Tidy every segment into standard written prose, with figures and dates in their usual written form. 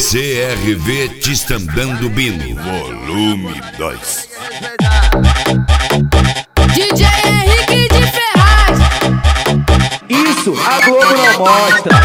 CRV te estandando Bino, volume 2. DJ Henrique de Ferraz. Isso a Globo não mostra.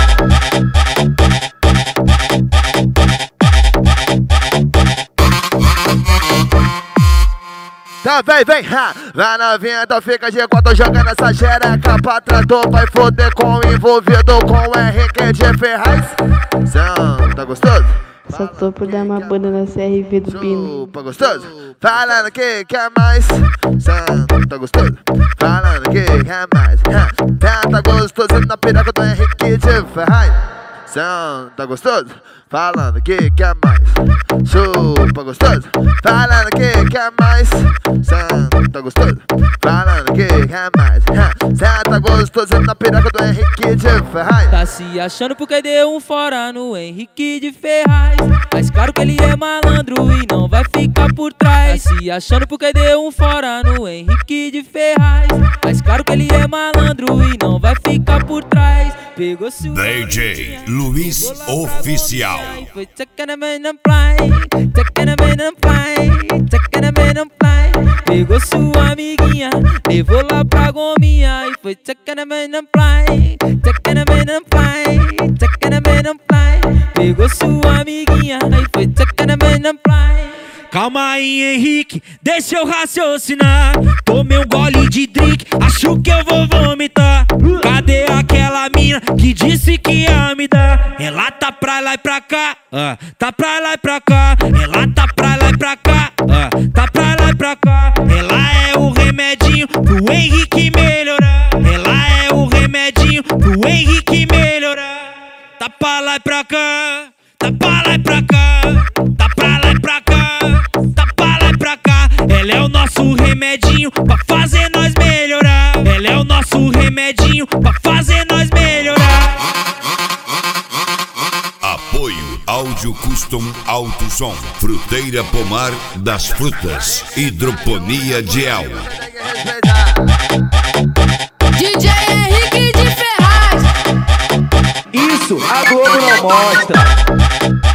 Tá, vem, ha. Vai novinha, então fica de quatro jogando essa xereca pra trator. Vai foder com o envolvido com o Henrique de Ferraz. Tá gostoso? Só tô por dar uma banda na CRV do Bino. Tá gostoso? Falando que quer mais. Tá gostoso? Falando que quer mais. Tá gostoso na piroca do Henrique de Ferraz. Tá gostoso? Falando que quer mais. Chupa gostoso? Falando que quer mais. Tá gostoso? Falando que quer mais. Tá gostoso na piroca do Henrique de Ferraz. Tá se achando porque deu um fora no Henrique de Ferraz. Mas claro que ele é malandro e não vai ficar por trás. Tá se achando porque deu um fora no Henrique de Ferraz. Mas claro que ele é malandro e não vai ficar por trás. Pegou sua DJ Luiz Oficial. Foi pegou sua amiguinha, levou lá pra gominha e foi pegou sua amiguinha e foi Calma aí, Henrique, deixa eu raciocinar. Tomei um gole de drink, acho que eu vou vomitar. Cadê aquela mina que disse que ia me dar? Ela tá pra lá e pra cá, tá pra lá e pra cá. Ela tá pra lá e pra cá, tá pra lá e pra cá. Ela é o remedinho pro Henrique melhorar. Ela é o remedinho pro Henrique melhorar. Tá pra lá e pra cá, tá pra lá e pra cá, tá pra lá e pra cá, tá pra lá e pra cá. Ela é o nosso remedinho pra fazer nós melhorar. Ela é o nosso remedinho pra fazer nós melhorar. Apoio Áudio Custom Alto Som, Fruteira Pomar das Frutas, Hidroponia Diel. DJ Henrique de Ferraz. Isso a Globo não mostra.